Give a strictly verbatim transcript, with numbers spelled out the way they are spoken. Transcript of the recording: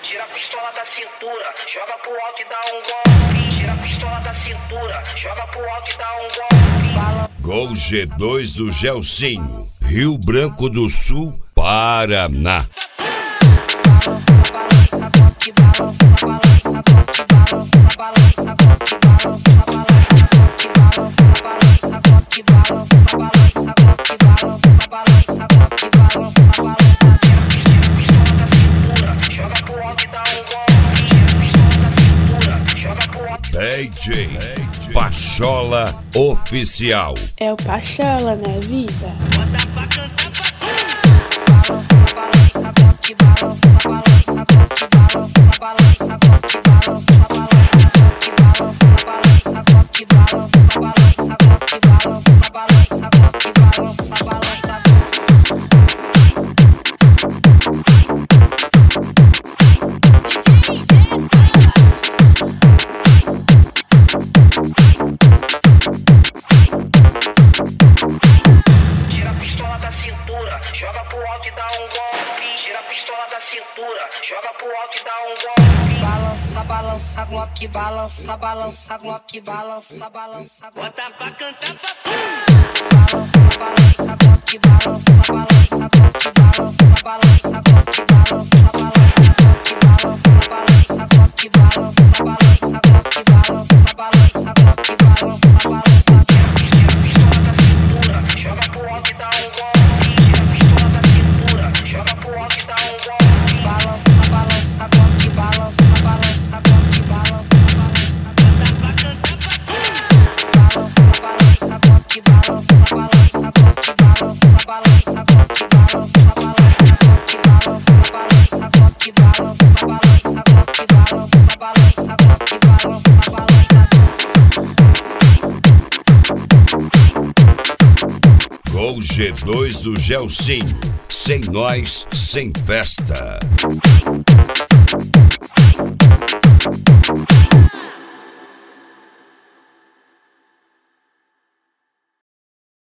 Tira a pistola da cintura, joga pro alto e dá um golpe. Tira a pistola da cintura, joga pro alto e dá um golpe. Gol G dois do Gelsinho, Rio Branco do Sul, Paraná. Balança, balança, balança, balança, balança, balança, balança, balança, balança, balança, balança, balança, balança, balança, balança. Joga pro alto e dá um golpe. Pistola da cintura, joga pro alto. D J Pachola Oficial. É o Pachola, né, vida? Bota pra cantar pra Balança, balança, balança, balança, balança, balança, balança, balança, balança, balança, balança, balança, balança, balança, balança. Tira a pistola da cintura, joga pro alto e dá um golpe. Tira a pistola da cintura, joga pro alto e dá um golpe. Balança, balança, Glock, balança, balança, Glock, balança, balança, Bota pra cantar pra balança, balança, Glock, balança, balança, Glock, balança, balança, Glock, balança, balança, Glock, balança, balança, Glock, balança, balança, Glock, balança, balança, Glock, balança, balança. joga pro alto e dá um golpe. Tira a pistola da cintura, joga pro alto e dá um golpe. Balança, balança, Glock, balança, balança, Glock, balança, balança. Bota pra cantar pra Balança, balança, Glock, balança, balança, Glock, balança, balança, Glock, balança, balança, Glock, balança, balança, Glock, balança, balança, Glock, balança, balança, Glock, balança, balança. Gol G dois do Gelsinho. Sem nós, sem festa.